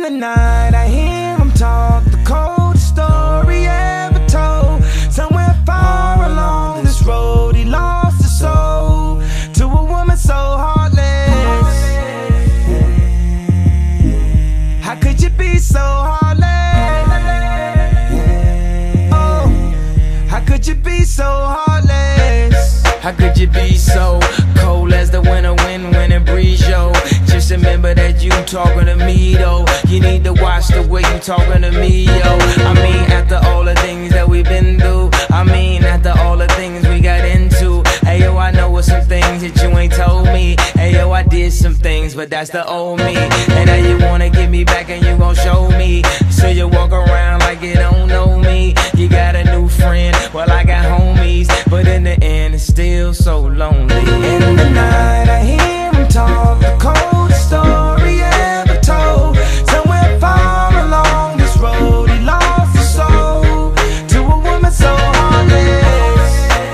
the night I hear him talk, the coldest story ever told. Somewhere far along this road he lost his soul to a woman so heartless. How could you be so heartless? Oh, how could you be so heartless? How could you be so cold as the winter wind when it breeze, yo? Just remember that you talking to me, though. You need to watch the way you talking to me, yo. I mean, after all the things that we've been through, I mean, after all the things we got into. Hey, yo, I know what some things that you ain't told me. Hey, yo, I did some things, but that's the old me. And now you wanna get me back and you gon' show me. So you walk around like you don't know me. You got a new friend, well, I got homies, but in the end, it's still so lonely. In the night I hear him talk, the coldest story ever told. Somewhere far along this road he lost his soul to a woman so heartless.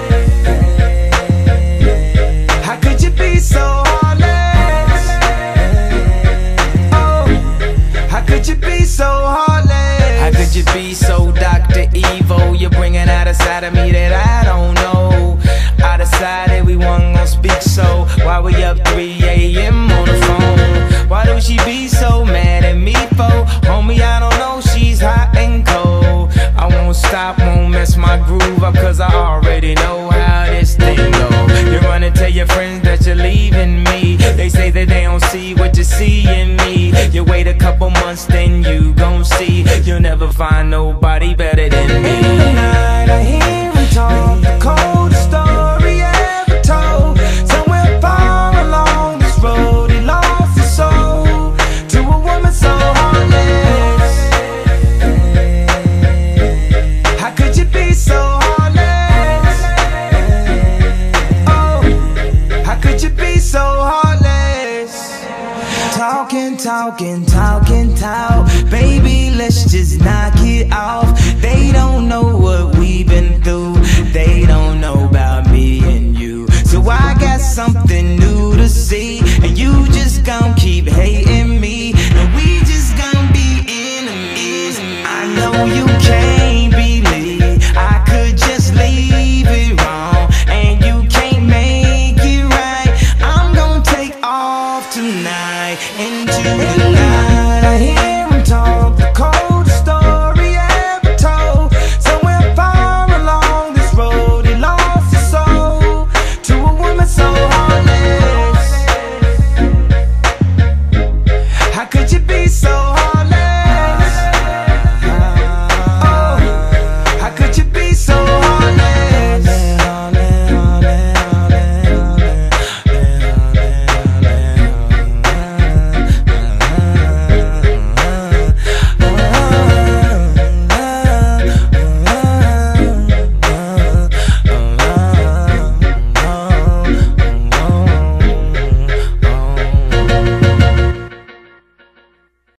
How could you be so heartless? Oh, how could you be so heartless? How could you be so Dr. Evil? You're bringing out a side of me that I don't know. I decided we weren't gonna speak, so why we up 3 a.m. on the phone? Why do she be so mad at me for? Homie, I don't know, she's hot and cold. I won't stop, won't mess my groove up, cause I already know how this thing go. You're gonna tell your friends that you're leaving me. They say that they don't see what you see in me. You wait a couple months, then you gon' see. You'll never find nobody better than me. In the night I hear him talk, the coldest story ever told. Somewhere far along this road he lost his soul to a woman so heartless. How could you be so heartless? Oh, how could you be so heartless? Talking, talking, talking, talk. Baby, let's just knock it off. They don't know what we've been through. They don't know about me and you. So I got something new to see, and you just gon' keep hating me, and we just gon' be enemies. I know you can't believe I could just leave it wrong, and you can't make it right. I'm gon' take off tonight into the night. I hear him talk, the